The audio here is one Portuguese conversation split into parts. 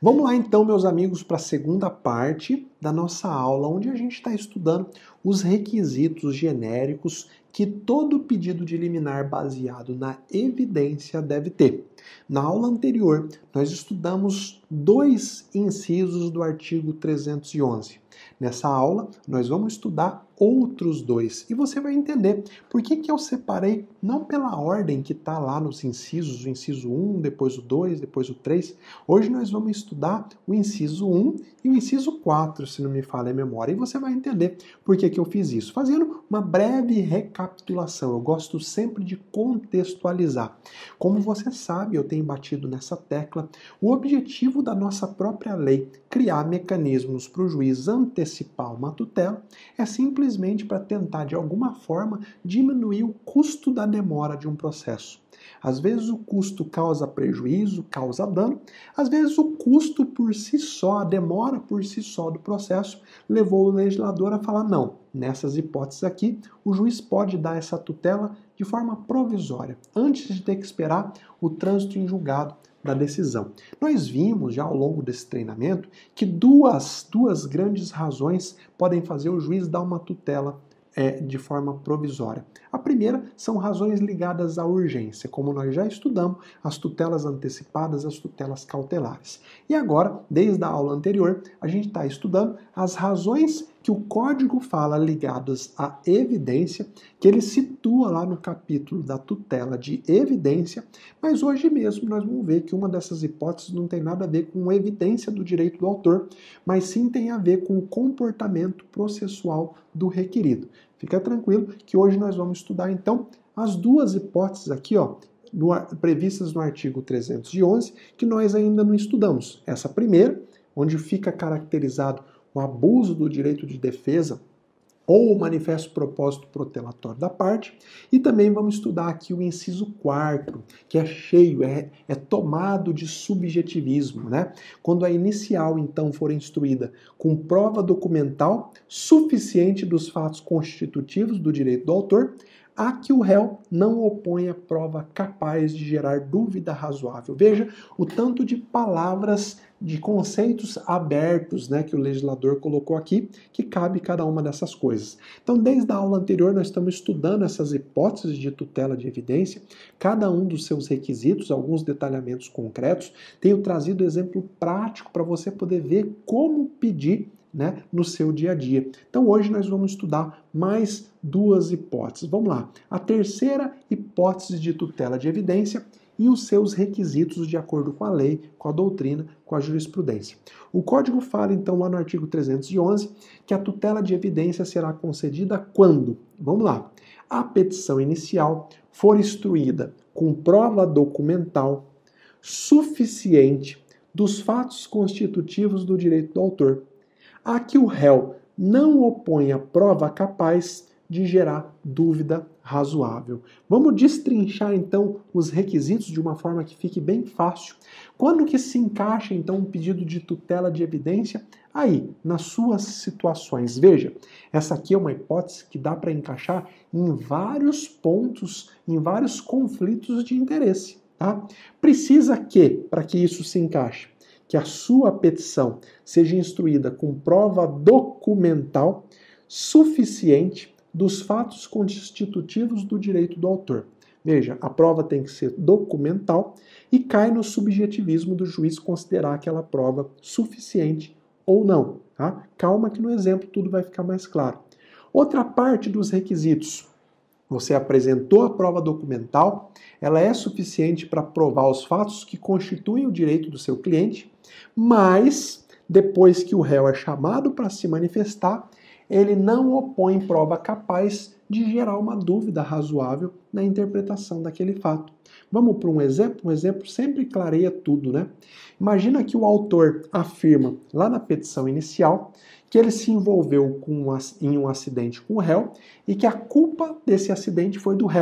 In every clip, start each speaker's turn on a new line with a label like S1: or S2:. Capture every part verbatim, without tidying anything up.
S1: Vamos lá então, meus amigos, para a segunda parte da nossa aula, onde a gente está estudando os requisitos genéricos que todo pedido de liminar baseado na evidência deve ter. Na aula anterior, nós estudamos dois incisos do artigo trezentos e onze. Nessa aula, nós vamos estudar outros dois. E você vai entender por que que eu separei, não pela ordem que está lá nos incisos, o inciso um, depois o dois, depois o três. Hoje nós vamos estudar o inciso um e o inciso quatro, se não me falha a memória. E você vai entender por que que eu fiz isso. Fazendo uma breve recapitulação. Eu gosto sempre de contextualizar. Como você sabe, eu tenho batido nessa tecla, o objetivo da nossa própria lei, criar mecanismos para o juiz antecipar uma tutela, é simplesmente para tentar, de alguma forma, diminuir o custo da demora de um processo. Às vezes o custo causa prejuízo, causa dano, às vezes o custo por si só, a demora por si só do processo, levou o legislador a falar não, nessas hipóteses aqui, o juiz pode dar essa tutela de forma provisória, antes de ter que esperar o trânsito em julgado da decisão. Nós vimos já ao longo desse treinamento que duas, duas grandes razões podem fazer o juiz dar uma tutela é, de forma provisória. A primeira são razões ligadas à urgência, como nós já estudamos, as tutelas antecipadas, as tutelas cautelares. E agora, desde a aula anterior, a gente está estudando as razões que o Código fala ligadas à evidência, que ele situa lá no capítulo da tutela de evidência, mas hoje mesmo nós vamos ver que uma dessas hipóteses não tem nada a ver com evidência do direito do autor, mas sim tem a ver com o comportamento processual do requerido. Fica tranquilo que hoje nós vamos estudar então as duas hipóteses aqui, ó, no, previstas no artigo trezentos e onze, que nós ainda não estudamos. Essa primeira, onde fica caracterizado o abuso do direito de defesa ou o manifesto propósito protelatório da parte, e também vamos estudar aqui o inciso quarto, que é cheio, é, é tomado de subjetivismo, né? Quando a inicial, então, for instruída com prova documental suficiente dos fatos constitutivos do direito do autor, a que o réu não oponha prova capaz de gerar dúvida razoável. Veja o tanto de palavras, de conceitos abertos, né, que o legislador colocou aqui, que cabe cada uma dessas coisas. Então, desde a aula anterior, nós estamos estudando essas hipóteses de tutela de evidência, cada um dos seus requisitos, alguns detalhamentos concretos. Tenho trazido exemplo prático para você poder ver como pedir, né, no seu dia a dia. Então hoje nós vamos estudar mais duas hipóteses. Vamos lá. A terceira hipótese de tutela de evidência e os seus requisitos de acordo com a lei, com a doutrina, com a jurisprudência. O Código fala então lá no artigo trezentos e onze que a tutela de evidência será concedida quando, vamos lá, a petição inicial for instruída com prova documental suficiente dos fatos constitutivos do direito do autor, a que o réu não oponha prova capaz de gerar dúvida razoável. Vamos destrinchar então os requisitos de uma forma que fique bem fácil. Quando que se encaixa então um pedido de tutela de evidência? Aí, nas suas situações. Veja, essa aqui é uma hipótese que dá para encaixar em vários pontos, em vários conflitos de interesse, tá? Precisa que, para que isso se encaixe, que a sua petição seja instruída com prova documental suficiente dos fatos constitutivos do direito do autor. Veja, a prova tem que ser documental e cai no subjetivismo do juiz considerar aquela prova suficiente ou não. Tá? Calma que no exemplo tudo vai ficar mais claro. Outra parte dos requisitos. Você apresentou a prova documental, ela é suficiente para provar os fatos que constituem o direito do seu cliente, mas depois que o réu é chamado para se manifestar, ele não opõe prova capaz de gerar uma dúvida razoável na interpretação daquele fato. Vamos para um exemplo? Um exemplo sempre clareia tudo, né? Imagina que o autor afirma lá na petição inicial que ele se envolveu com um, em um acidente com o réu e que a culpa desse acidente foi do réu.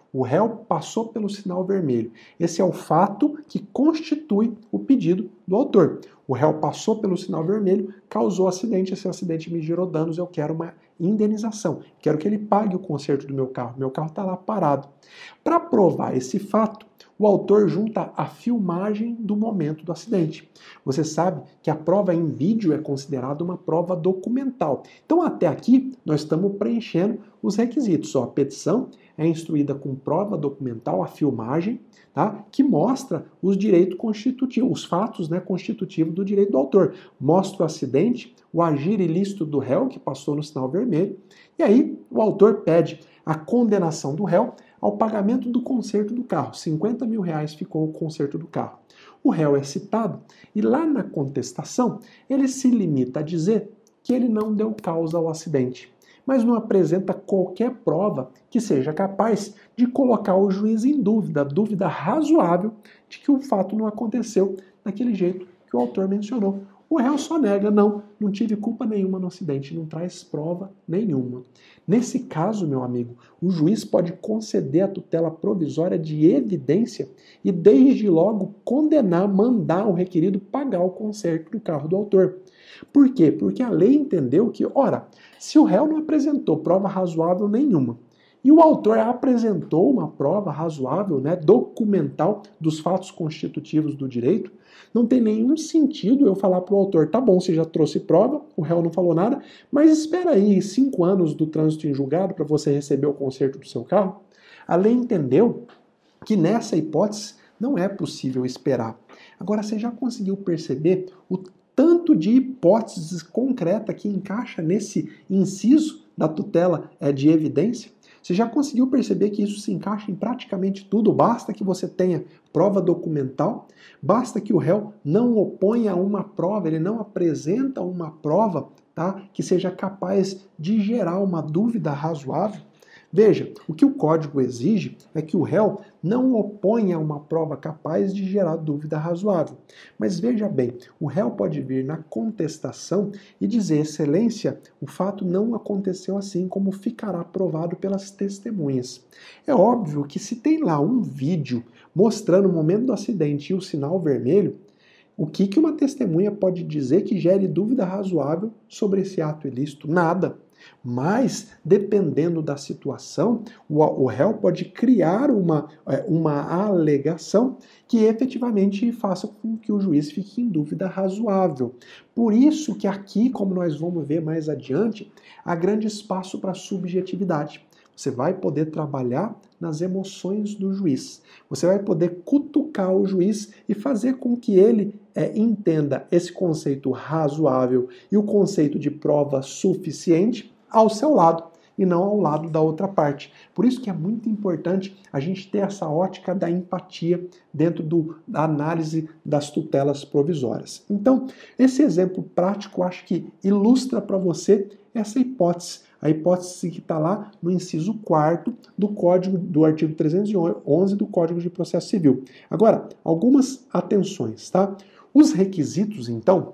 S1: O réu passou pelo sinal vermelho. Esse é o fato que constitui o pedido do autor. O réu passou pelo sinal vermelho, causou acidente, esse acidente me gerou danos, eu quero uma indenização. Quero que ele pague o conserto do meu carro. Meu carro está lá parado. Para provar esse fato, o autor junta a filmagem do momento do acidente. Você sabe que a prova em vídeo é considerada uma prova documental. Então, até aqui, nós estamos preenchendo os requisitos. Ó, a petição é instruída com prova documental, a filmagem, tá? Que mostra os direitos constitutivos, os fatos, né, constitutivos do direito do autor. Mostra o acidente, o agir ilícito do réu, que passou no sinal vermelho, e aí o autor pede a condenação do réu ao pagamento do conserto do carro. cinquenta mil reais ficou o conserto do carro. O réu é citado e lá na contestação ele se limita a dizer que ele não deu causa ao acidente, mas não apresenta qualquer prova que seja capaz de colocar o juiz em dúvida, dúvida razoável de que o fato não aconteceu daquele jeito que o autor mencionou. O réu só nega, não, não tive culpa nenhuma no acidente, não traz prova nenhuma. Nesse caso, meu amigo, o juiz pode conceder a tutela provisória de evidência e desde logo condenar, mandar o requerido pagar o conserto do carro do autor. Por quê? Porque a lei entendeu que, ora, se o réu não apresentou prova razoável nenhuma, e o autor apresentou uma prova razoável, né, documental dos fatos constitutivos do direito, não tem nenhum sentido eu falar para o autor, tá bom, você já trouxe prova, o réu não falou nada, mas espera aí cinco anos do trânsito em julgado para você receber o conserto do seu carro. A lei entendeu que nessa hipótese não é possível esperar. Agora, você já conseguiu perceber o tanto de hipóteses concretas que encaixa nesse inciso da tutela é, de evidência? Você já conseguiu perceber que isso se encaixa em praticamente tudo? Basta que você tenha prova documental, basta que o réu não oponha uma prova, ele não apresenta uma prova, tá, que seja capaz de gerar uma dúvida razoável. Veja, o que o código exige é que o réu não oponha uma prova capaz de gerar dúvida razoável. Mas veja bem, o réu pode vir na contestação e dizer, excelência, o fato não aconteceu assim como ficará provado pelas testemunhas. É óbvio que se tem lá um vídeo mostrando o momento do acidente e o sinal vermelho, o que, que uma testemunha pode dizer que gere dúvida razoável sobre esse ato ilícito? Nada. Mas, dependendo da situação, o, o réu pode criar uma, uma alegação que efetivamente faça com que o juiz fique em dúvida razoável. Por isso que aqui, como nós vamos ver mais adiante, há grande espaço para subjetividade. Você vai poder trabalhar nas emoções do juiz. Você vai poder cutucar o juiz e fazer com que ele é, entenda esse conceito razoável e o conceito de prova suficiente ao seu lado e não ao lado da outra parte. Por isso que é muito importante a gente ter essa ótica da empatia dentro do, da análise das tutelas provisórias. Então, esse exemplo prático acho que ilustra para você essa hipótese. A hipótese que está lá no inciso quarto do Código do artigo trezentos e onze do Código de Processo Civil. Agora, algumas atenções, tá? Os requisitos, então,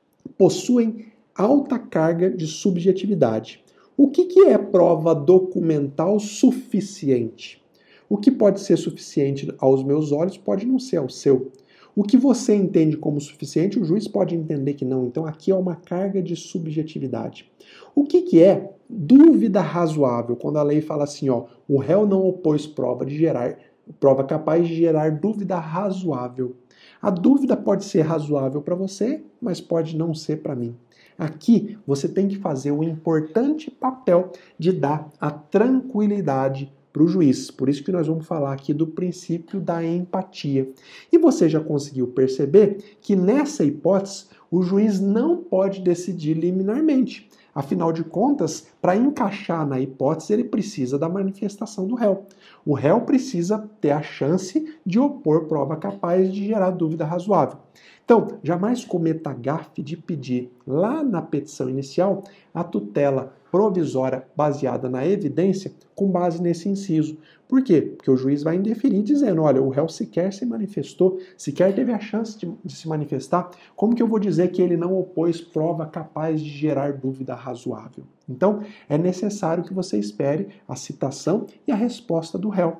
S1: possuem alta carga de subjetividade. O que, que é prova documental suficiente? O que pode ser suficiente aos meus olhos pode não ser ao seu. O que você entende como suficiente, o juiz pode entender que não. Então aqui é uma carga de subjetividade. O que, que é dúvida razoável? Quando a lei fala assim, ó, o réu não opôs prova de gerar, prova capaz de gerar dúvida razoável. A dúvida pode ser razoável para você, mas pode não ser para mim. Aqui você tem que fazer o importante papel de dar a tranquilidade para o juiz. Por isso que nós vamos falar aqui do princípio da empatia. E você já conseguiu perceber que nessa hipótese o juiz não pode decidir liminarmente. Afinal de contas, para encaixar na hipótese, ele precisa da manifestação do réu. O réu precisa ter a chance de opor prova capaz de gerar dúvida razoável. Então, jamais cometa a gafe de pedir lá na petição inicial a tutela provisória baseada na evidência com base nesse inciso. Por quê? Porque o juiz vai indeferir dizendo, olha, o réu sequer se manifestou, sequer teve a chance de, de se manifestar, como que eu vou dizer que ele não opôs prova capaz de gerar dúvida razoável? Então, é necessário que você espere a citação e a resposta do réu.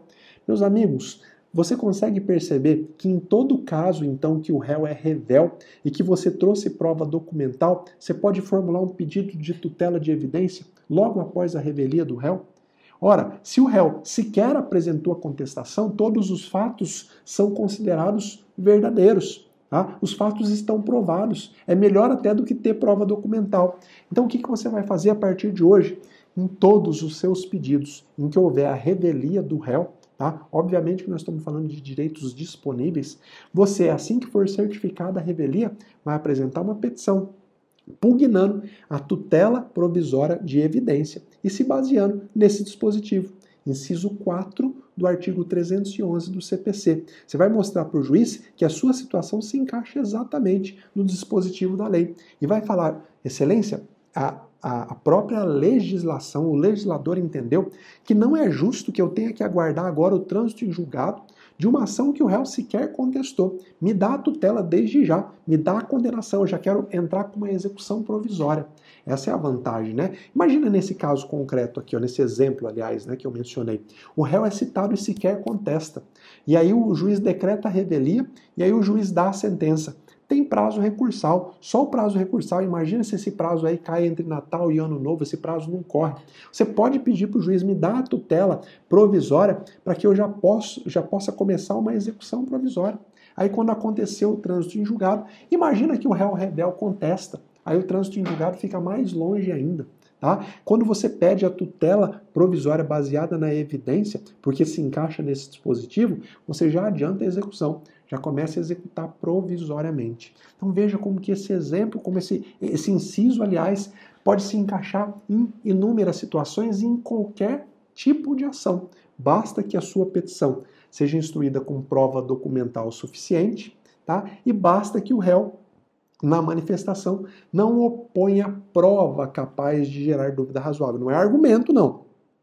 S1: Meus amigos, você consegue perceber que em todo caso, então, que o réu é revel e que você trouxe prova documental, você pode formular um pedido de tutela de evidência logo após a revelia do réu? Ora, se o réu sequer apresentou a contestação, todos os fatos são considerados verdadeiros. Tá? Os fatos estão provados. É melhor até do que ter prova documental. Então, o que você vai fazer a partir de hoje? Em todos os seus pedidos em que houver a revelia do réu, tá? Obviamente que nós estamos falando de direitos disponíveis, você, assim que for certificada a revelia, vai apresentar uma petição pugnando a tutela provisória de evidência e se baseando nesse dispositivo. Inciso quatro do artigo trezentos e onze do C P C. Você vai mostrar para o juiz que a sua situação se encaixa exatamente no dispositivo da lei. E vai falar, excelência, a, a própria legislação, o legislador entendeu que não é justo que eu tenha que aguardar agora o trânsito em julgado de uma ação que o réu sequer contestou. Me dá a tutela desde já, me dá a condenação, eu já quero entrar com uma execução provisória. Essa é a vantagem, né? Imagina nesse caso concreto aqui, ó, nesse exemplo, aliás, né, que eu mencionei. O réu é citado e sequer contesta. E aí o juiz decreta a revelia e aí o juiz dá a sentença. Tem prazo recursal, só o prazo recursal, imagina se esse prazo aí cai entre Natal e Ano Novo, esse prazo não corre. Você pode pedir para o juiz me dar a tutela provisória para que eu já, posso, já possa começar uma execução provisória. Aí quando aconteceu o trânsito em julgado, imagina que o réu rebel contesta, aí o trânsito em julgado fica mais longe ainda. Tá? Quando você pede a tutela provisória baseada na evidência, porque se encaixa nesse dispositivo, você já adianta a execução, já começa a executar provisoriamente. Então veja como que esse exemplo, como esse, esse inciso, aliás, pode se encaixar em inúmeras situações e em qualquer tipo de ação. Basta que a sua petição seja instruída com prova documental suficiente, tá? E basta que o réu, na manifestação, não oponha prova capaz de gerar dúvida razoável. Não é argumento, não.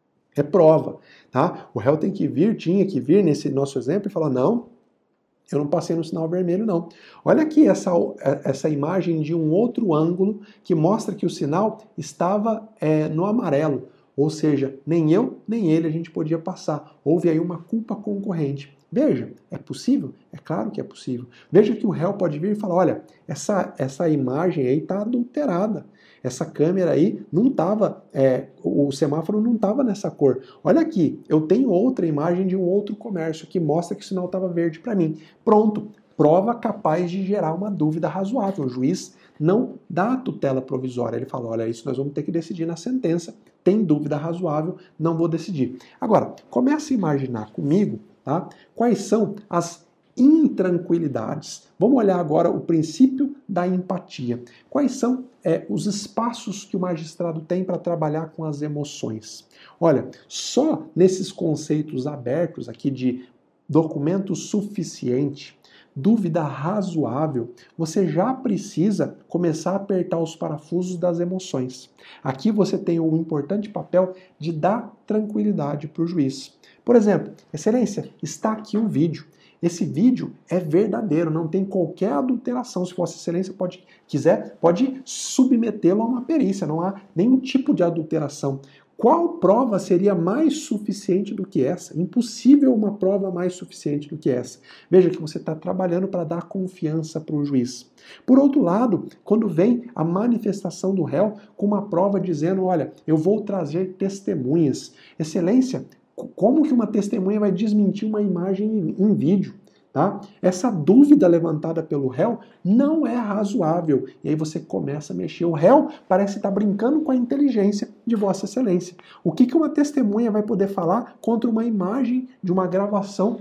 S1: É prova. Tá? O réu tem que vir, tinha que vir nesse nosso exemplo e falar, não, eu não passei no sinal vermelho, não. Olha aqui essa, essa imagem de um outro ângulo que mostra que o sinal estava é, no amarelo. Ou seja, nem eu, nem ele a gente podia passar. Houve aí uma culpa concorrente. Veja, é possível? É claro que é possível. Veja que o réu pode vir e falar, olha, essa, essa imagem aí está adulterada. Essa câmera aí não estava, é, o semáforo não estava nessa cor. Olha aqui, eu tenho outra imagem de um outro comércio que mostra que o sinal estava verde para mim. Pronto, prova capaz de gerar uma dúvida razoável. O juiz não dá a tutela provisória. Ele fala, olha, isso nós vamos ter que decidir na sentença. Tem dúvida razoável, não vou decidir. Agora, comece a imaginar comigo, tá? Quais são as intranquilidades. Vamos olhar agora o princípio da empatia. Quais são é, os espaços que o magistrado tem para trabalhar com as emoções? Olha, só nesses conceitos abertos aqui de documento suficiente, dúvida razoável, você já precisa começar a apertar os parafusos das emoções. Aqui você tem o importante papel de dar tranquilidade para o juiz. Por exemplo, excelência, está aqui um vídeo. Esse vídeo é verdadeiro, não tem qualquer adulteração. Se Vossa Excelência pode, quiser, pode submetê-lo a uma perícia, não há nenhum tipo de adulteração. Qual prova seria mais suficiente do que essa? Impossível uma prova mais suficiente do que essa. Veja que você está trabalhando para dar confiança para o juiz. Por outro lado, quando vem a manifestação do réu com uma prova dizendo, olha, eu vou trazer testemunhas. Excelência, como que uma testemunha vai desmentir uma imagem em vídeo? Tá? Essa dúvida levantada pelo réu não é razoável. E aí você começa a mexer. O réu parece estar brincando com a inteligência de Vossa Excelência. O que, que uma testemunha vai poder falar contra uma imagem de uma gravação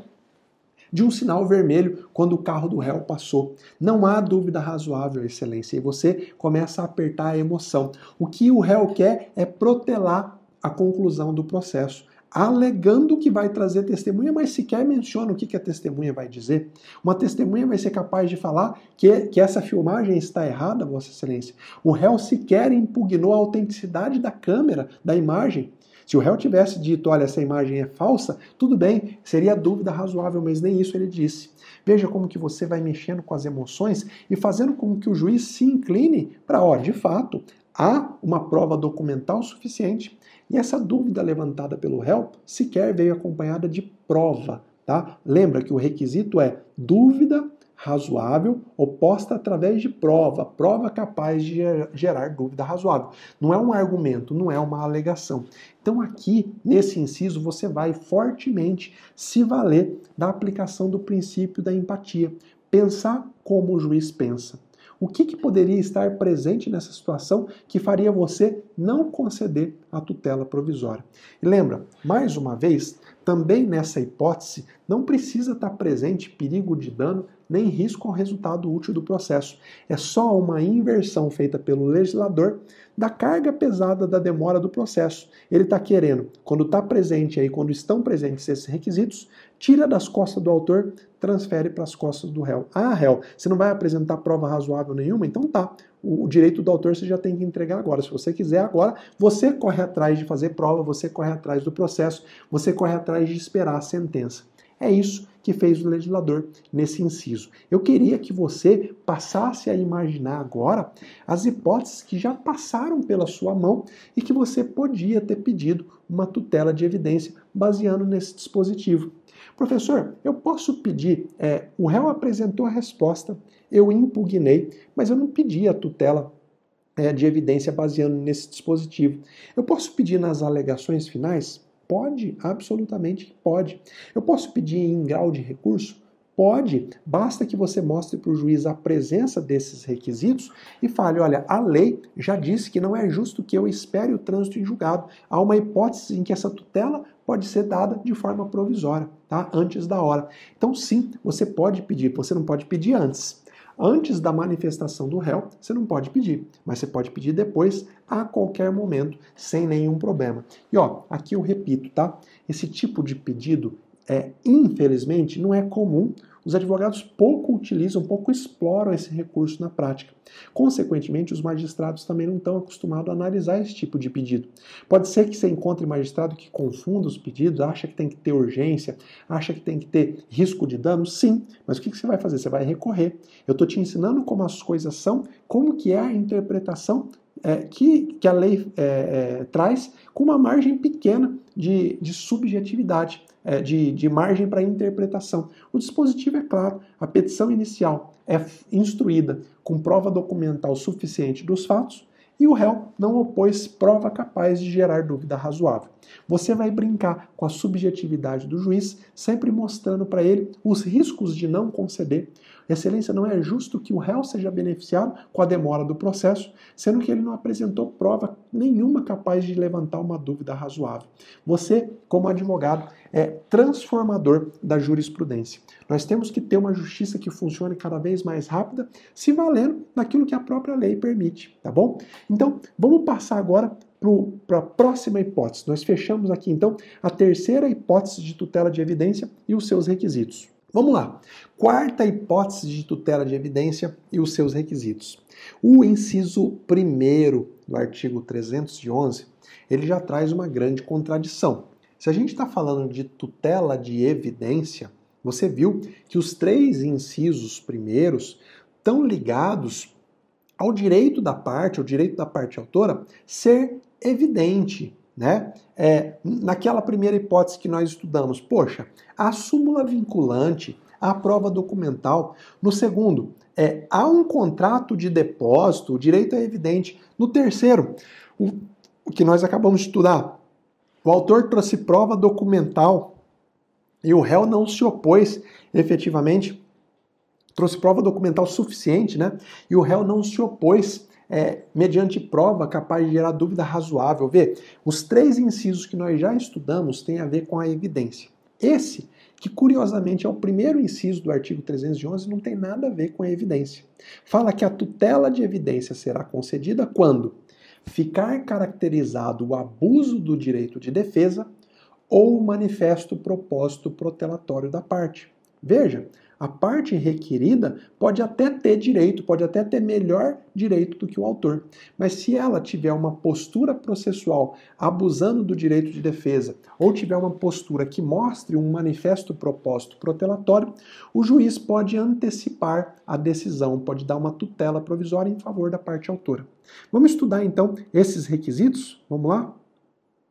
S1: de um sinal vermelho quando o carro do réu passou? Não há dúvida razoável, Excelência. E você começa a apertar a emoção. O que o réu quer é protelar a conclusão do processo, alegando que vai trazer testemunha, mas sequer menciona o que a testemunha vai dizer. Uma testemunha vai ser capaz de falar que, que essa filmagem está errada, Vossa Excelência. O réu sequer impugnou a autenticidade da câmera, da imagem. Se o réu tivesse dito, olha, essa imagem é falsa, tudo bem, seria dúvida razoável, mas nem isso ele disse. Veja como que você vai mexendo com as emoções e fazendo com que o juiz se incline para, ó, de fato, há uma prova documental suficiente E essa dúvida levantada pelo réu sequer veio acompanhada de prova, tá? Lembra que o requisito é dúvida razoável oposta através de prova, prova capaz de gerar dúvida razoável. Não é um argumento, não é uma alegação. Então aqui, nesse inciso, você vai fortemente se valer da aplicação do princípio da empatia. Pensar como o juiz pensa. O que, que poderia estar presente nessa situação que faria você não conceder a tutela provisória? E lembra, mais uma vez, também nessa hipótese, não precisa estar presente perigo de dano nem risco ao resultado útil do processo. É só uma inversão feita pelo legislador da carga pesada da demora do processo. Ele está querendo, quando está presente aí, quando estão presentes esses requisitos, tira das costas do autor, transfere para as costas do réu. Ah, réu, você não vai apresentar prova razoável nenhuma? Então tá. O direito do autor você já tem que entregar agora. Se você quiser agora, você corre atrás de fazer prova, você corre atrás do processo, você corre atrás de esperar a sentença. É isso que fez o legislador nesse inciso. Eu queria que você passasse a imaginar agora as hipóteses que já passaram pela sua mão e que você podia ter pedido uma tutela de evidência baseando nesse dispositivo. Professor, eu posso pedir, é, o réu apresentou a resposta, eu impugnei, mas eu não pedi a tutela é, de evidência baseando nesse dispositivo. Eu posso pedir nas alegações finais? Pode, absolutamente pode. Eu posso pedir em grau de recurso? Pode, basta que você mostre para o juiz a presença desses requisitos e fale, olha, a lei já disse que não é justo que eu espere o trânsito em julgado. Há uma hipótese em que essa tutela pode ser dada de forma provisória, tá? Antes da hora. Então sim, você pode pedir, você não pode pedir antes. Antes da manifestação do réu, você não pode pedir, mas você pode pedir depois, a qualquer momento, sem nenhum problema. E ó, aqui eu repito, tá? Esse tipo de pedido, é, infelizmente, não é comum. Os advogados pouco utilizam, pouco exploram esse recurso na prática. Consequentemente, os magistrados também não estão acostumados a analisar esse tipo de pedido. Pode ser que você encontre magistrado que confunda os pedidos, acha que tem que ter urgência, acha que tem que ter risco de dano, sim. Mas o que você vai fazer? Você vai recorrer. Eu estou te ensinando como as coisas são, como que é a interpretação é, que, que a lei é, é, traz, com uma margem pequena de, de subjetividade. É, de, de margem para interpretação. O dispositivo é claro, a petição inicial é instruída com prova documental suficiente dos fatos e o réu não opôs prova capaz de gerar dúvida razoável. Você vai brincar com a subjetividade do juiz, sempre mostrando para ele os riscos de não conceder. Excelência, não é justo que o réu seja beneficiado com a demora do processo, sendo que ele não apresentou prova nenhuma capaz de levantar uma dúvida razoável. Você, como advogado, é transformador da jurisprudência. Nós temos que ter uma justiça que funcione cada vez mais rápida, se valendo daquilo que a própria lei permite, tá bom? Então, vamos passar agora para a próxima hipótese. Nós fechamos aqui, então, a terceira hipótese de tutela de evidência e os seus requisitos. Vamos lá. Quarta hipótese de tutela de evidência e os seus requisitos. O inciso primeiro do artigo trezentos e onze, ele já traz uma grande contradição. Se a gente está falando de tutela de evidência, você viu que os três incisos primeiros estão ligados ao direito da parte, ao direito da parte autora, ser evidente, né? É, naquela primeira hipótese que nós estudamos, poxa, a súmula vinculante, a prova documental. No segundo, é, há um contrato de depósito, o direito é evidente. No terceiro, o, o que nós acabamos de estudar, o autor trouxe prova documental e o réu não se opôs efetivamente, trouxe prova documental suficiente, né? E o réu não se opôs É, mediante prova capaz de gerar dúvida razoável. Vê, os três incisos que nós já estudamos têm a ver com a evidência. Esse, que curiosamente é o primeiro inciso do artigo trezentos e onze, não tem nada a ver com a evidência. Fala que a tutela de evidência será concedida quando ficar caracterizado o abuso do direito de defesa ou o manifesto propósito protelatório da parte. Veja, a parte requerida pode até ter direito, pode até ter melhor direito do que o autor. Mas se ela tiver uma postura processual abusando do direito de defesa ou tiver uma postura que mostre um manifesto propósito protelatório, o juiz pode antecipar a decisão, pode dar uma tutela provisória em favor da parte autora. Vamos estudar então esses requisitos? Vamos lá?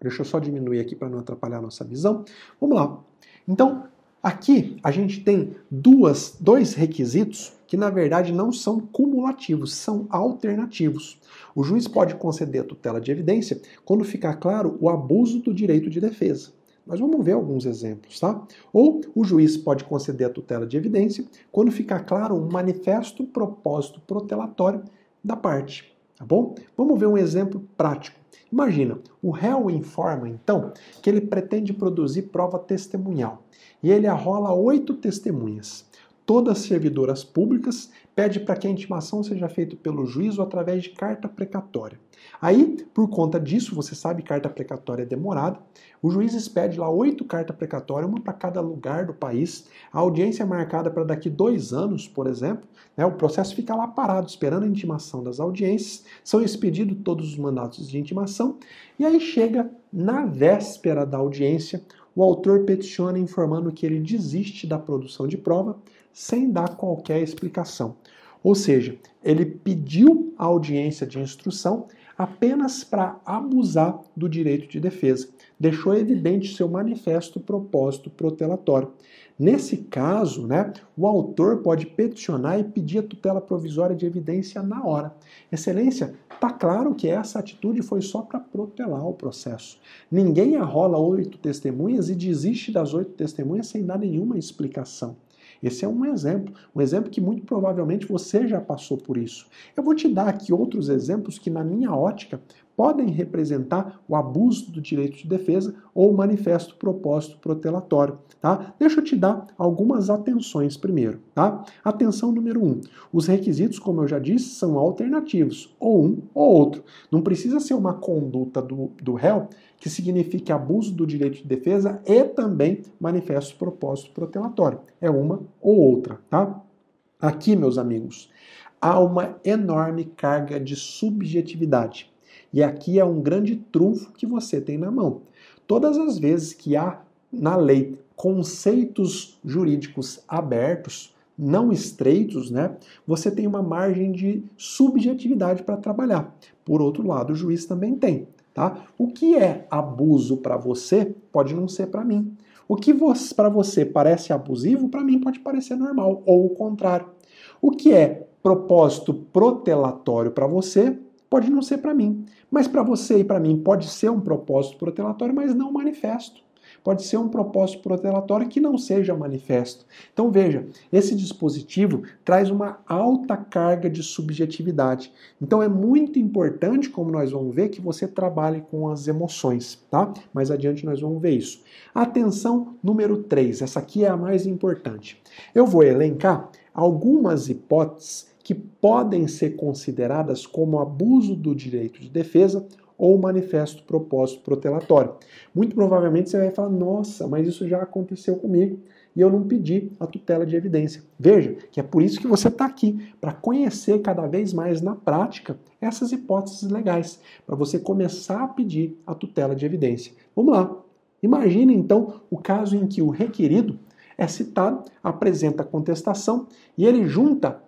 S1: Deixa eu só diminuir aqui para não atrapalhar a nossa visão. Vamos lá. Então, aqui a gente tem duas, dois requisitos que, na verdade, não são cumulativos, são alternativos. O juiz pode conceder a tutela de evidência quando ficar claro o abuso do direito de defesa. Nós vamos ver alguns exemplos, tá? Ou o juiz pode conceder a tutela de evidência quando ficar claro um manifesto propósito protelatório da parte, tá bom? Vamos ver um exemplo prático. Imagina, o réu informa, então, que ele pretende produzir prova testemunhal e ele arrola oito testemunhas, todas servidoras públicas, pede para que a intimação seja feita pelo juiz ou através de carta precatória. Aí, por conta disso, você sabe, carta precatória é demorada, o juiz expede lá oito cartas precatórias, uma para cada lugar do país, a audiência é marcada para daqui dois anos, por exemplo, né, o processo fica lá parado, esperando a intimação das audiências, são expedidos todos os mandatos de intimação, e aí chega na véspera da audiência, o autor peticiona informando que ele desiste da produção de prova sem dar qualquer explicação. Ou seja, ele pediu a audiência de instrução apenas para abusar do direito de defesa. Deixou evidente seu manifesto propósito protelatório. Nesse caso, né, o autor pode peticionar e pedir a tutela provisória de evidência na hora. Excelência, está claro que essa atitude foi só para protelar o processo. Ninguém arrola oito testemunhas e desiste das oito testemunhas sem dar nenhuma explicação. Esse é um exemplo, um exemplo que muito provavelmente você já passou por isso. Eu vou te dar aqui outros exemplos que, na minha ótica, podem representar o abuso do direito de defesa ou o manifesto propósito protelatório, tá? Deixa eu te dar algumas atenções primeiro, tá? Atenção número um. Os requisitos, como eu já disse, são alternativos, ou um ou outro. Não precisa ser uma conduta do, do réu que signifique abuso do direito de defesa e também manifesto propósito protelatório. É uma ou outra, tá? Aqui, meus amigos, há uma enorme carga de subjetividade. E aqui é um grande trunfo que você tem na mão. Todas as vezes que há na lei conceitos jurídicos abertos, não estreitos, né, você tem uma margem de subjetividade para trabalhar. Por outro lado, o juiz também tem. Tá? O que é abuso para você pode não ser para mim. O que para você parece abusivo, para mim pode parecer normal, ou o contrário. O que é propósito protelatório para você pode não ser para mim. Mas para você e para mim pode ser um propósito protelatório, mas não manifesto. Pode ser um propósito protelatório que não seja manifesto. Então veja, esse dispositivo traz uma alta carga de subjetividade. Então é muito importante, como nós vamos ver, que você trabalhe com as emoções, tá? Mais adiante nós vamos ver isso. Atenção número três, essa aqui é a mais importante. Eu vou elencar algumas hipóteses que podem ser consideradas como abuso do direito de defesa ou manifesto propósito protelatório. Muito provavelmente você vai falar, nossa, mas isso já aconteceu comigo e eu não pedi a tutela de evidência. Veja que é por isso que você está aqui, para conhecer cada vez mais na prática essas hipóteses legais, para você começar a pedir a tutela de evidência. Vamos lá. Imagine então o caso em que o requerido é citado, apresenta a contestação e ele junta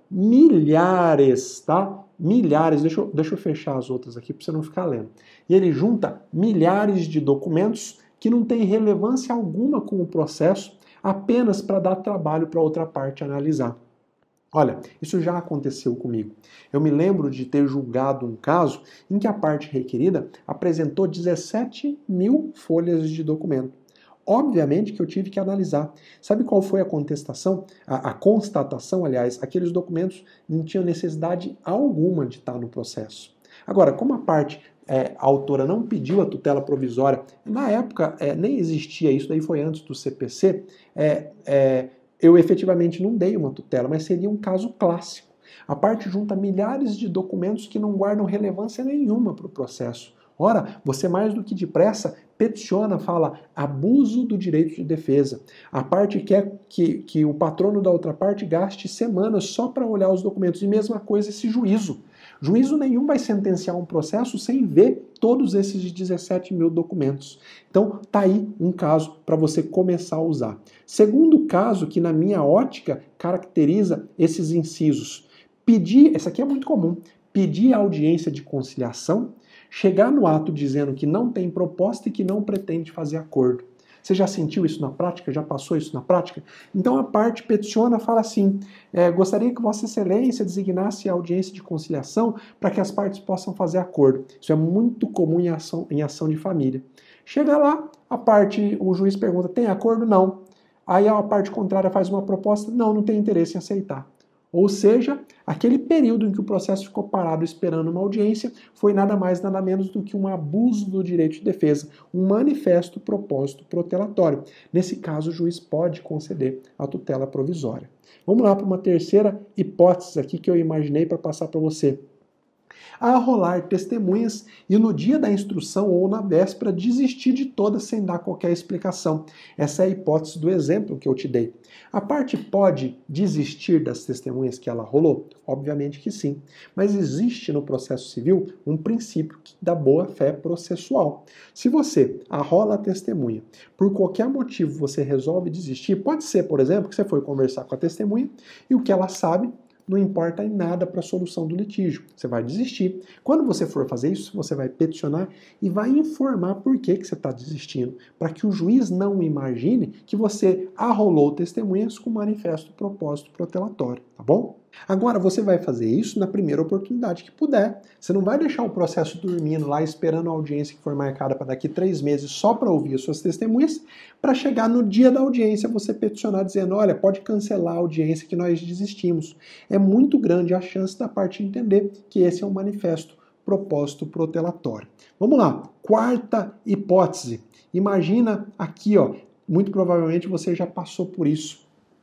S1: milhares, tá? Milhares, deixa eu, deixa eu fechar as outras aqui para você não ficar lendo. E ele junta milhares de documentos que não têm relevância alguma com o processo, apenas para dar trabalho para outra parte analisar. Olha, isso já aconteceu comigo. Eu me lembro de ter julgado um caso em que a parte requerida apresentou dezessete mil folhas de documento. Obviamente que eu tive que analisar. Sabe qual foi a contestação? A, a constatação, aliás, aqueles documentos não tinham necessidade alguma de estar no processo. Agora, como a parte é, a autora não pediu a tutela provisória, na época é, nem existia isso, daí foi antes do C P C, é, é, eu efetivamente não dei uma tutela, mas seria um caso clássico. A parte junta milhares de documentos que não guardam relevância nenhuma para o processo. Ora, você mais do que depressa peticiona, fala abuso do direito de defesa. A parte quer que, que o patrono da outra parte gaste semanas só para olhar os documentos. E mesma coisa esse juízo. Juízo nenhum vai sentenciar um processo sem ver todos esses dezessete mil documentos. Então, tá aí um caso para você começar a usar. Segundo caso, que na minha ótica caracteriza esses incisos. Pedir, essa aqui é muito comum, pedir audiência de conciliação, chegar no ato dizendo que não tem proposta e que não pretende fazer acordo. Você já sentiu isso na prática? Já passou isso na prática? Então a parte peticiona, fala assim, é, gostaria que Vossa Excelência designasse a audiência de conciliação para que as partes possam fazer acordo. Isso é muito comum em ação, em ação de família. Chega lá, a parte, o juiz pergunta, tem acordo? Não. Aí a parte contrária faz uma proposta, não, não tem interesse em aceitar. Ou seja, aquele período em que o processo ficou parado esperando uma audiência foi nada mais, nada menos do que um abuso do direito de defesa, um manifesto propósito protelatório. Nesse caso, o juiz pode conceder a tutela provisória. Vamos lá para uma terceira hipótese aqui que eu imaginei para passar para você. Arrolar testemunhas e no dia da instrução ou na véspera desistir de todas sem dar qualquer explicação. Essa é a hipótese do exemplo que eu te dei. A parte pode desistir das testemunhas que ela rolou? Obviamente que sim. Mas existe no processo civil um princípio da boa-fé processual. Se você arrola a testemunha, por qualquer motivo você resolve desistir, pode ser, por exemplo, que você foi conversar com a testemunha e o que ela sabe não importa em nada para a solução do litígio. Você vai desistir. Quando você for fazer isso, você vai peticionar e vai informar por que, que você está desistindo, para que o juiz não imagine que você arrolou testemunhas com manifesto propósito protelatório, tá bom? Agora, você vai fazer isso na primeira oportunidade que puder. Você não vai deixar o processo dormindo lá, esperando a audiência que for marcada para daqui três meses só para ouvir as suas testemunhas, para chegar no dia da audiência você peticionar dizendo, olha, pode cancelar a audiência que nós desistimos. É muito grande a chance da parte entender que esse é um manifesto propósito protelatório. Vamos lá, quarta hipótese. Imagina aqui, ó, muito provavelmente você já passou por isso.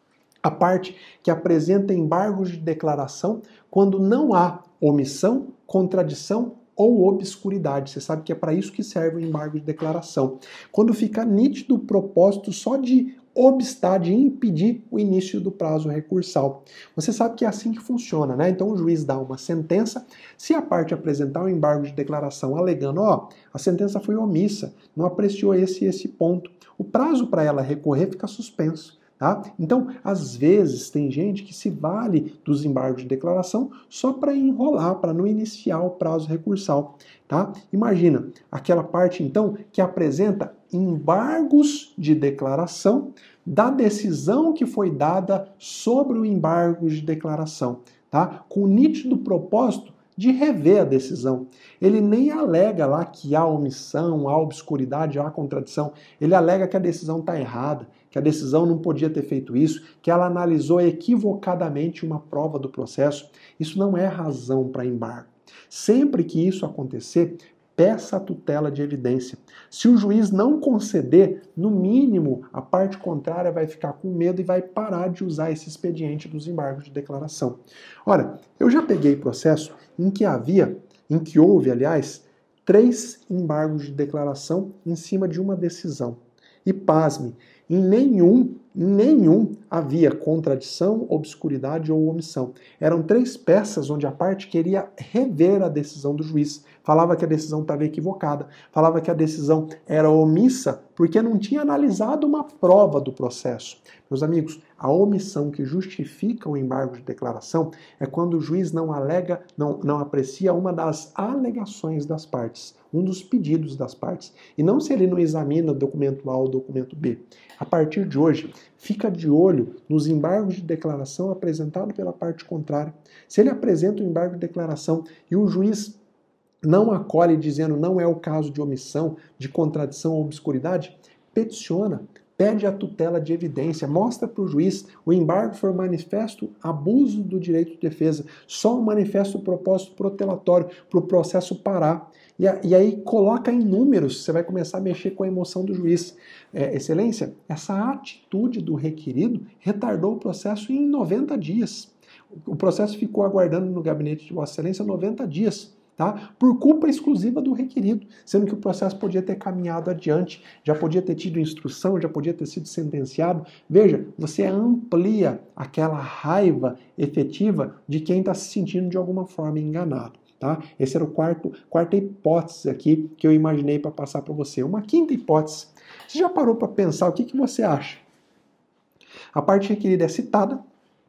S1: A parte que apresenta embargos de declaração quando não há omissão, contradição ou obscuridade. Você sabe que é para isso que serve o embargo de declaração. Quando fica nítido o propósito só de obstar, de impedir o início do prazo recursal. Você sabe que é assim que funciona, né? Então o juiz dá uma sentença, se a parte apresentar um embargo de declaração alegando, ó, a sentença foi omissa, não apreciou esse e esse ponto, o prazo para ela recorrer fica suspenso. Tá? Então, às vezes, tem gente que se vale dos embargos de declaração só para enrolar, para não iniciar o prazo recursal. Tá? Imagina, aquela parte, então, que apresenta embargos de declaração da decisão que foi dada sobre o embargo de declaração, tá? Com o nítido propósito de rever a decisão. Ele nem alega lá que há omissão, há obscuridade, há contradição. Ele alega que a decisão está errada, que a decisão não podia ter feito isso, que ela analisou equivocadamente uma prova do processo. Isso não é razão para embargo. Sempre que isso acontecer, peça a tutela de evidência. Se o juiz não conceder, no mínimo, a parte contrária vai ficar com medo e vai parar de usar esse expediente dos embargos de declaração. Ora, eu já peguei processo em que havia, em que houve, aliás, três embargos de declaração em cima de uma decisão. E pasme, em nenhum, em nenhum havia contradição, obscuridade ou omissão. Eram três peças onde a parte queria rever a decisão do juiz. Falava que a decisão estava equivocada, falava que a decisão era omissa porque não tinha analisado uma prova do processo. Meus amigos, a omissão que justifica o embargo de declaração é quando o juiz não alega, não, não aprecia uma das alegações das partes, um dos pedidos das partes, e não se ele não examina o documento A ou o documento B. A partir de hoje, fica de olho nos embargos de declaração apresentados pela parte contrária. Se ele apresenta o embargo de declaração e o juiz não acolhe dizendo não é o caso de omissão, de contradição ou obscuridade, peticiona, pede a tutela de evidência, mostra para o juiz o embargo foi manifesto abuso do direito de defesa, só um manifesto propósito protelatório para o processo parar. E, a, e aí coloca em números, você vai começar a mexer com a emoção do juiz. É, excelência, essa atitude do requerido retardou o processo em noventa dias. O processo ficou aguardando no gabinete de Vossa Excelência noventa dias. Tá? Por culpa exclusiva do requerido, sendo que o processo podia ter caminhado adiante, já podia ter tido instrução, já podia ter sido sentenciado. Veja, você amplia aquela raiva efetiva de quem está se sentindo de alguma forma enganado. Tá? Essa era a quarto, quarta hipótese aqui que eu imaginei para passar para você. Uma quinta hipótese. Você já parou para pensar o que, que você acha? A parte requerida é citada,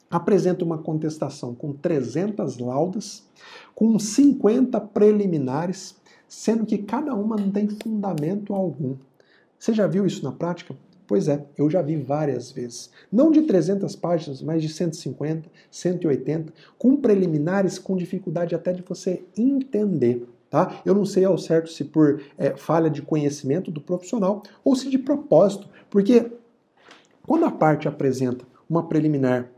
S1: apresenta uma contestação com trezentas laudas, com cinquenta preliminares, sendo que cada uma não tem fundamento algum. Você já viu isso na prática? Pois é, eu já vi várias vezes. Não de trezentas páginas, mas de cento e cinquenta, cento e oitenta, com preliminares com dificuldade até de você entender. Tá? Eu não sei ao certo se por é, falha de conhecimento do profissional ou se de propósito, porque quando a parte apresenta uma preliminar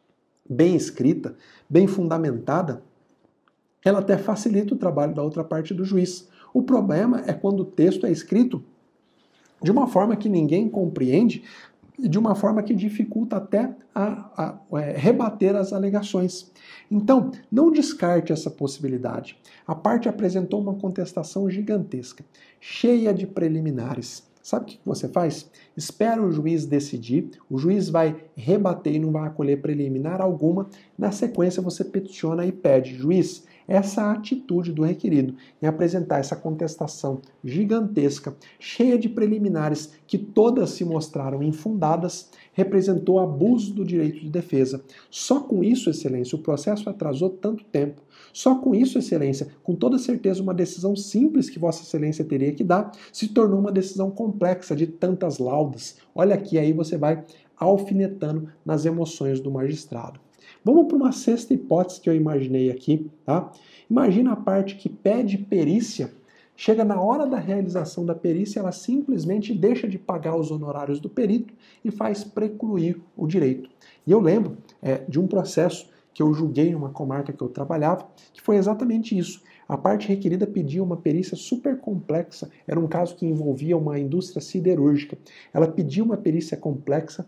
S1: bem escrita, bem fundamentada, ela até facilita o trabalho da outra parte do juiz. O problema é quando o texto é escrito de uma forma que ninguém compreende e de uma forma que dificulta até a, a, é, rebater as alegações. Então, não descarte essa possibilidade. A parte apresentou uma contestação gigantesca, cheia de preliminares. Sabe o que você faz? Espera o juiz decidir, o juiz vai rebater e não vai acolher preliminar alguma. Na sequência, você peticiona e pede, juiz, essa atitude do requerido em apresentar essa contestação gigantesca, cheia de preliminares que todas se mostraram infundadas, representou abuso do direito de defesa. Só com isso, excelência, o processo atrasou tanto tempo. Só com isso, excelência, com toda certeza uma decisão simples que vossa excelência teria que dar, se tornou uma decisão complexa de tantas laudas. Olha aqui, aí você vai alfinetando nas emoções do magistrado. Vamos para uma sexta hipótese que eu imaginei aqui, tá? Imagina a parte que pede perícia, chega na hora da realização da perícia, ela simplesmente deixa de pagar os honorários do perito e faz precluir o direito. E eu lembro é, de um processo que eu julguei em uma comarca que eu trabalhava, que foi exatamente isso. A parte requerida pedia uma perícia super complexa, era um caso que envolvia uma indústria siderúrgica. Ela pedia uma perícia complexa,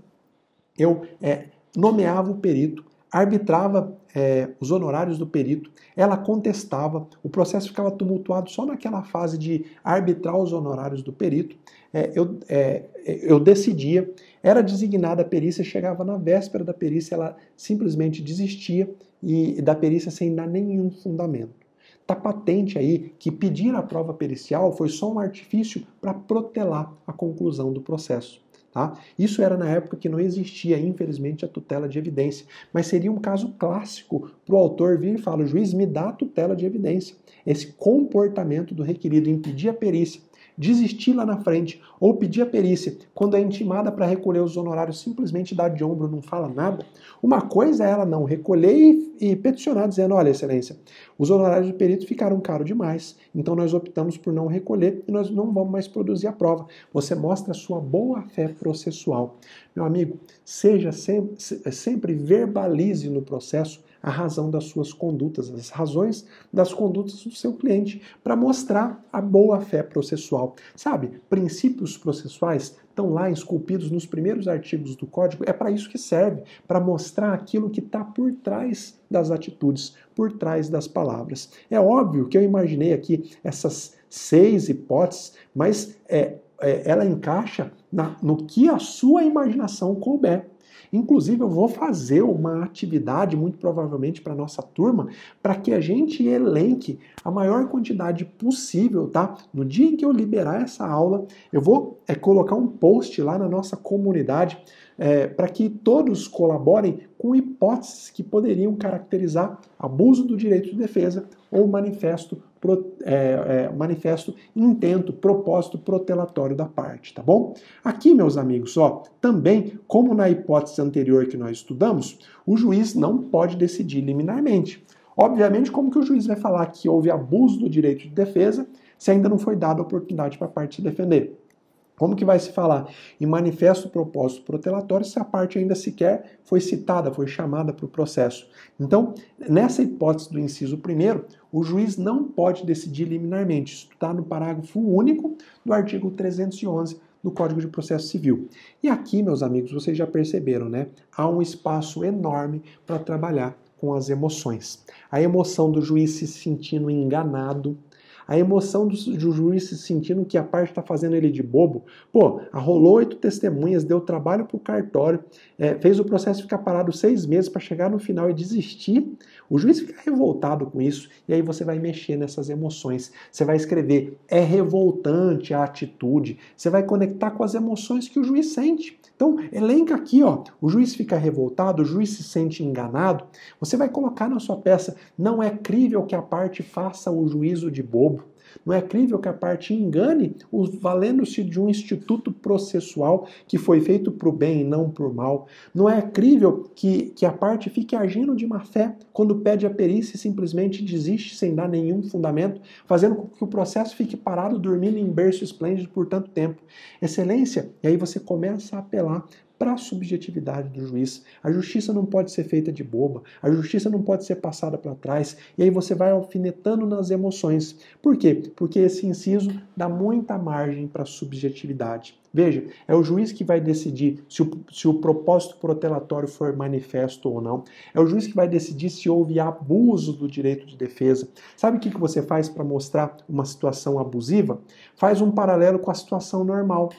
S1: eu é, nomeava o perito, arbitrava é, os honorários do perito, ela contestava, o processo ficava tumultuado só naquela fase de arbitrar os honorários do perito, é, eu, é, eu decidia, era designada a perícia, chegava na véspera da perícia, ela simplesmente desistia e, da perícia sem dar nenhum fundamento. Está patente aí que pedir a prova pericial foi só um artifício para protelar a conclusão do processo. Tá? Isso era na época que não existia, infelizmente, a tutela de evidência, mas seria um caso clássico para o autor vir e falar, juiz, me dá a tutela de evidência. Esse comportamento do requerido em pedir a perícia, desistir lá na frente, ou pedir a perícia, quando é intimada para recolher os honorários, simplesmente dá de ombro, não fala nada. Uma coisa é ela não recolher e, e peticionar, dizendo, olha, excelência, os honorários do perito ficaram caros demais, então nós optamos por não recolher e nós não vamos mais produzir a prova. Você mostra a sua boa-fé processual. Meu amigo, seja sempre, sempre verbalize no processo a razão das suas condutas, as razões das condutas do seu cliente, para mostrar a boa-fé processual. Sabe, princípios processuais estão lá esculpidos nos primeiros artigos do Código, é para isso que serve, para mostrar aquilo que está por trás das atitudes, por trás das palavras. É óbvio que eu imaginei aqui essas seis hipóteses, mas é, é, ela encaixa na, no que a sua imaginação couber. Inclusive, eu vou fazer uma atividade, muito provavelmente para a nossa turma, para que a gente elenque a maior quantidade possível, tá? No dia em que eu liberar essa aula, eu vou é, colocar um post lá na nossa comunidade é, para que todos colaborem com hipóteses que poderiam caracterizar abuso do direito de defesa ou manifesto, pro, é, é, manifesto intento, propósito protelatório da parte, tá bom? Aqui, meus amigos, ó, também, como na hipótese anterior que nós estudamos, o juiz não pode decidir liminarmente. Obviamente, como que o juiz vai falar que houve abuso do direito de defesa se ainda não foi dada a oportunidade para a parte se defender? Como que vai se falar em manifesto propósito protelatório se a parte ainda sequer foi citada, foi chamada para o processo? Então, nessa hipótese do inciso primeiro, o juiz não pode decidir liminarmente. Isso está no parágrafo único do artigo trezentos e onze do Código de Processo Civil. E aqui, meus amigos, vocês já perceberam, né? Há um espaço enorme para trabalhar com as emoções. A emoção do juiz se sentindo enganado, a emoção do, do juiz se sentindo que a parte está fazendo ele de bobo. Pô, arrolou oito testemunhas, deu trabalho para o cartório, é, fez o processo ficar parado seis meses para chegar no final e desistir. O juiz fica revoltado com isso e aí você vai mexer nessas emoções. Você vai escrever, é revoltante a atitude. Você vai conectar com as emoções que o juiz sente. Então, elenca aqui, ó, o juiz fica revoltado, o juiz se sente enganado. Você vai colocar na sua peça, não é crível que a parte faça o juízo de bobo. Não é crível que a parte engane, valendo-se de um instituto processual que foi feito para o bem e não para o mal. Não é crível que, que a parte fique agindo de má fé quando pede a perícia e simplesmente desiste sem dar nenhum fundamento, fazendo com que o processo fique parado, dormindo em berço esplêndido por tanto tempo. Excelência, e aí você começa a apelar para a subjetividade do juiz. A justiça não pode ser feita de boba, a justiça não pode ser passada para trás, e aí você vai alfinetando nas emoções. Por quê? Porque esse inciso dá muita margem para a subjetividade. Veja, é o juiz que vai decidir se o, se o propósito protelatório for manifesto ou não. É o juiz que vai decidir se houve abuso do direito de defesa. Sabe o que você faz para mostrar uma situação abusiva? Faz um paralelo com a situação normal.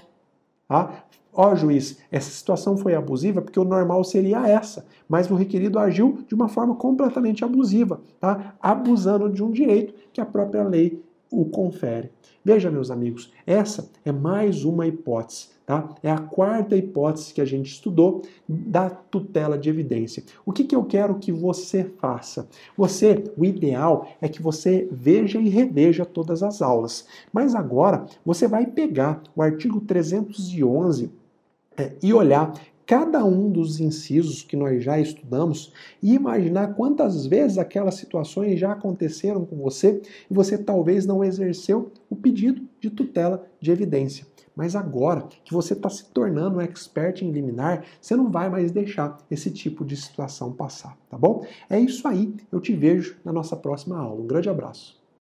S1: Tá? Ó, juiz, essa situação foi abusiva porque o normal seria essa, mas o requerido agiu de uma forma completamente abusiva, tá? Abusando de um direito que a própria lei o confere. Veja, meus amigos, essa é mais uma hipótese, tá? É a quarta hipótese que a gente estudou da tutela de evidência. O que que eu quero que você faça? Você, o ideal é que você veja e reveja todas as aulas. Mas agora você vai pegar o artigo trezentos e onze é, e olhar cada um dos incisos que nós já estudamos e imaginar quantas vezes aquelas situações já aconteceram com você e você talvez não exerceu o pedido de tutela de evidência. Mas agora que você está se tornando um expert em liminar, você não vai mais deixar esse tipo de situação passar, tá bom? É isso aí, eu te vejo na nossa próxima aula. Um grande abraço.